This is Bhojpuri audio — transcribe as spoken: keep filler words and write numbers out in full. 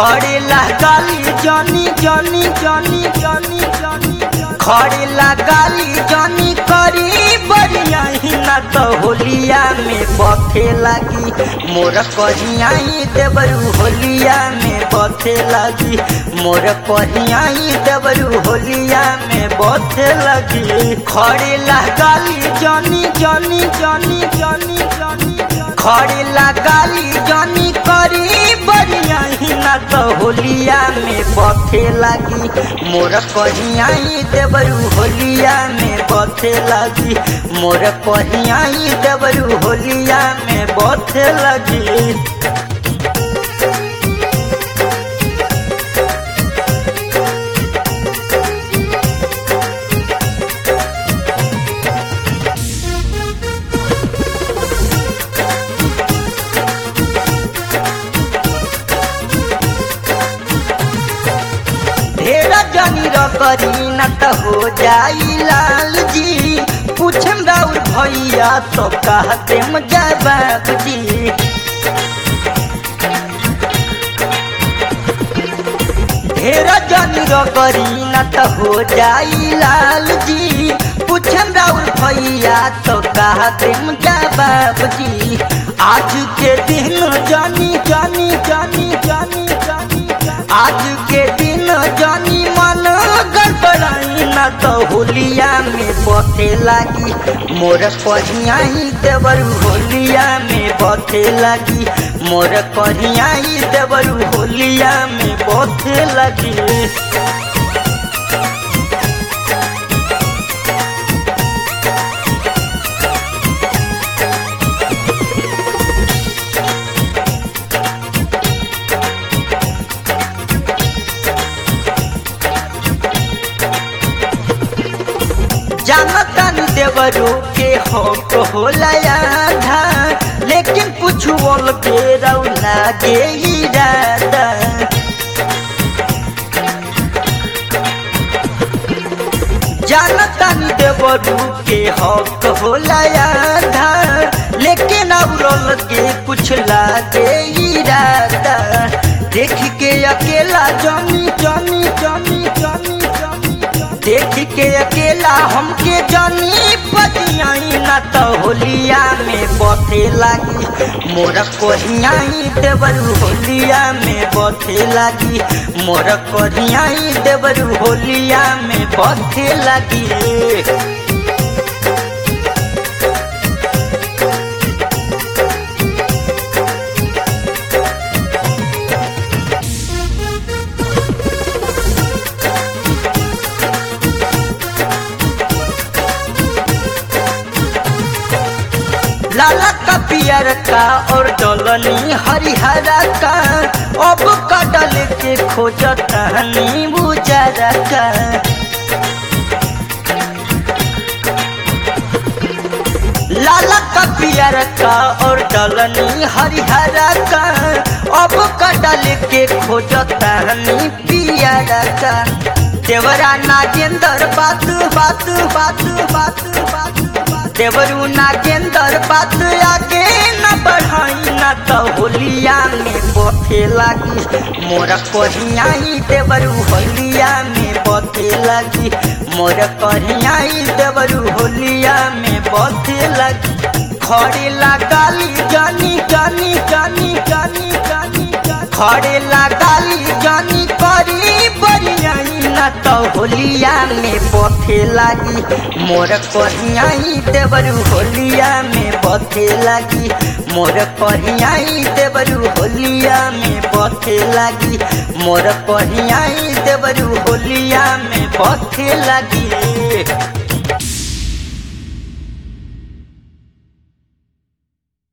खड़े लगाली जानी जानी जानी जानी जानी खड़े लगाली जानी करी बरिया ना तो होलिया में बथे लगी मोर कहियाई देवरू होलिया में बथे लगी मोर कहियाई देवरू होलिया में बथे लगी खड़े लगाली जानी जानी जानी जानी जानी खड़े लगाली जानी करी बरिया ना तो होलिया में बथे लगी मोर कहियाई देवरू होलिया में बथे लगी मोर कहियाई देवरू होलिया में बथे लगी। ढेरा जानी करी न तो हो जाई लाल जी पूछम राउर भैया तो कहते जवाब जी ढेरा जानी करी न तो हो जाई लाल जी पूछम राउर भैया तो कहते जवाब जी आज के दिन जानी जानी जानी जानी जानी आज के दिन जानी मन गड़बड़ाई न तो होलिया में बथे लगी मोर कहियाई देवरू होलिया में बथे लगी मोर कहियाई देवरू होलिया में बथे लगी। जानतन देवरू के हक होला आधा लेकिन कुछ बोल के रौला के इरादा जानतन देवरू के हक होला आधा लेकिन औरल के कुछ लागे इरादा देख के अकेला जानी जानी जानी जानी देख के अकेला हमके जानी पतियाई ना तो होलिया में बथे लगी मोर कहियाई देवरू होलिया में बथे लगी मोर कहियाई देवरू होलिया में बथे लगी। लाला का पियर का और डोलनी हरिहरा का अब कटल के खोजता नींबू जरा का लाला का पियर का और डोलनी हरिहरा का अब कटल के खोजता नी पियर का देवरा नागेंद्र बात बात बात बात बात देवरू नागेंद्र बात आगे न बढ़ाई न तो होलिया में बथे लगी मोर कहियाई देवरू होलिया में बथे लगी मोर कहियाई देवरू होलिया में बथे लगी खड़े लगाली जानी जानी जानी जानी जानी खड़े लगाली जानी करी बरिया ना तो होलिया में बथे लगी मोर कहियाई देवरू होलिया में बथे लगी मोर कहियाई देवरू होलिया में बथे लगी मोर कहियाई देवरू होलिया में बथे लगी।